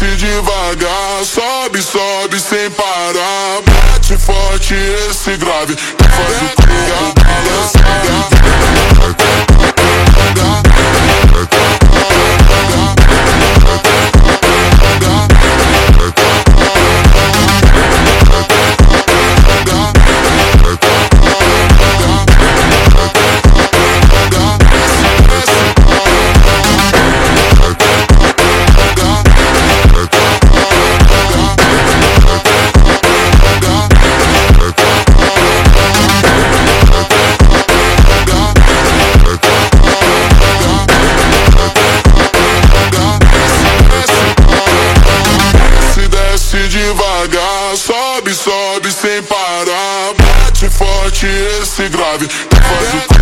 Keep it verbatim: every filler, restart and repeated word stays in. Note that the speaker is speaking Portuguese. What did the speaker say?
desce devagar, sobe, sobe sem parar. Bate forte esse grave, que faz o corpo balançar. Devagar, sobe, sobe sem parar. Bate forte esse grave, que faz o